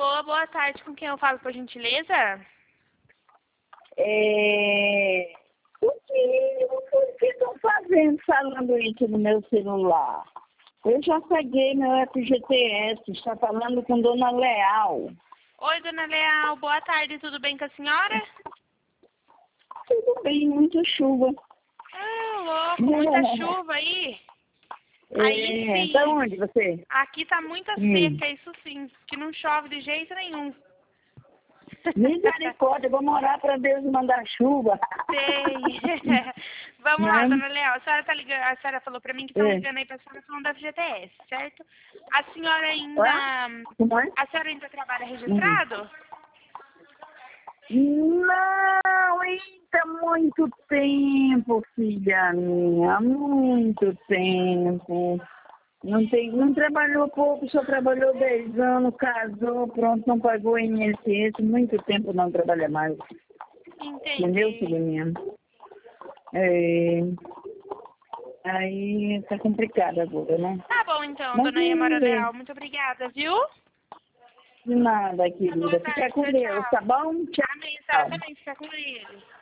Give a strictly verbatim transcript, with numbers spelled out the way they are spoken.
Alô, boa tarde. Com quem eu falo, por gentileza? É... O que o que estão fazendo falando isso no meu celular? Eu já peguei meu F G T S, está falando com Dona Leal. Oi, dona Leal. Boa tarde. Tudo bem com a senhora? Tudo bem, muita chuva. Ah, louco. Muita chuva aí. Aí É, sim. tá onde você? Aqui tá muita Hum. seca, isso sim. Que não chove de jeito nenhum. Misericórdia, eu vou morar para Deus mandar chuva. Sei. Vamos lá, Né? dona Leal. A senhora, tá ligando, a senhora falou pra mim que estão É. ligando aí pra senhora falando da F G T S, certo? A senhora Ah, ainda. como é? A senhora ainda trabalha Hum. registrado? Não, eita, muito tempo, filha minha, muito tempo. Não, tem, não trabalhou pouco, só trabalhou dez anos, casou, pronto, não pagou I N S S, muito tempo não trabalha mais. Entendeu, Entendi. filha minha? É, aí tá complicado agora, né? Tá bom então, Mas dona Iamara vamos ver. Leal. Muito obrigada, viu? De nada, Boa querida. Fica tarde. com Tchau, Deus, tchau. tá bom? Amém. A senhora Tchau. também fica com ele.